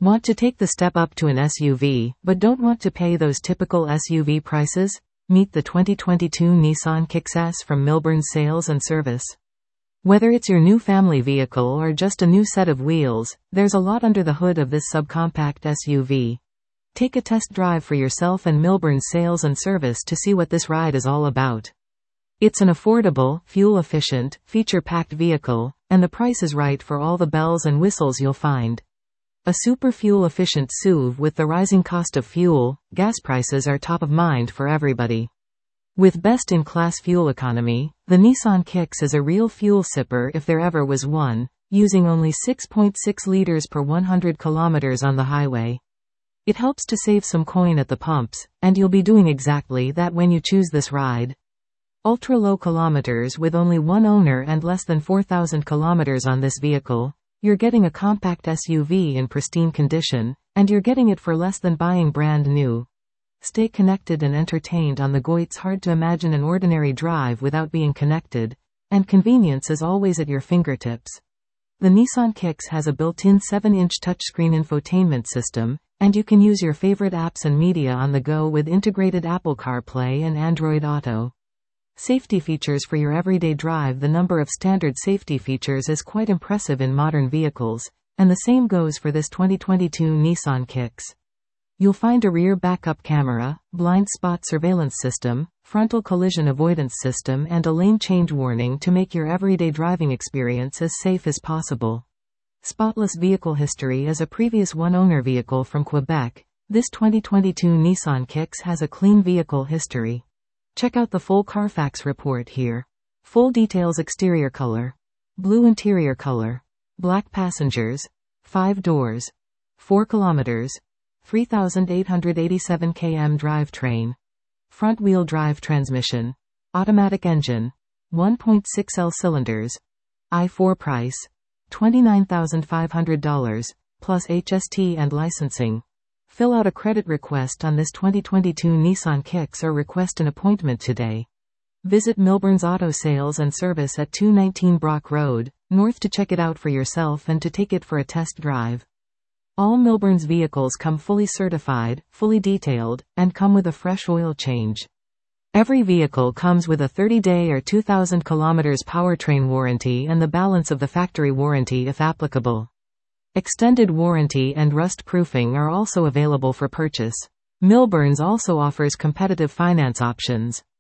Want to take the step up to an SUV, but don't want to pay those typical SUV prices? Meet the 2022 Nissan Kicks S from Milburn's Sales and Service. Whether it's your new family vehicle or just a new set of wheels, there's a lot under the hood of this subcompact SUV. Take a test drive for yourself and Milburn's Sales and Service to see what this ride is all about. It's an affordable, fuel-efficient, feature-packed vehicle, and the price is right for all the bells and whistles you'll find. A super fuel-efficient SUV. With the rising cost of fuel, gas prices are top of mind for everybody. With best-in-class fuel economy, the Nissan Kicks is a real fuel sipper if there ever was one, using only 6.6 liters per 100 kilometers on the highway. It helps to save some coin at the pumps, and you'll be doing exactly that when you choose this ride. Ultra-low kilometers with only one owner and less than 4,000 kilometers on this vehicle. You're getting a compact SUV in pristine condition, and you're getting it for less than buying brand new. Stay connected and entertained on the go. It's hard to imagine an ordinary drive without being connected, and convenience is always at your fingertips. The Nissan Kicks has a built-in 7-inch touchscreen infotainment system, and you can use your favorite apps and media on the go with integrated Apple CarPlay and Android Auto. Safety features for your everyday drive. The number of standard safety features is quite impressive in modern vehicles, and the same goes for this 2022 Nissan Kicks. You'll find a rear backup camera, blind spot surveillance system, frontal collision avoidance system, and a lane change warning to make your everyday driving experience as safe as possible. Spotless vehicle history. As a previous one-owner vehicle from Quebec, this 2022 Nissan Kicks has a clean vehicle history. Check out the full Carfax report here. Full details. Exterior color. Blue interior color. Black passengers. 5 doors. 4 kilometers. 3,887 km drivetrain. Front-wheel drive transmission. Automatic engine. 1.6L cylinders. I4 price. $29,500, plus HST and licensing. Fill out a credit request on this 2022 Nissan Kicks or request an appointment today. Visit Milburn's Auto Sales and Service at 219 Brock Road, North to check it out for yourself and to take it for a test drive. All Milburn's vehicles come fully certified, fully detailed, and come with a fresh oil change. Every vehicle comes with a 30-day or 2,000 kilometers powertrain warranty and the balance of the factory warranty if applicable. Extended warranty and rust proofing are also available for purchase. Milburn's also offers competitive finance options.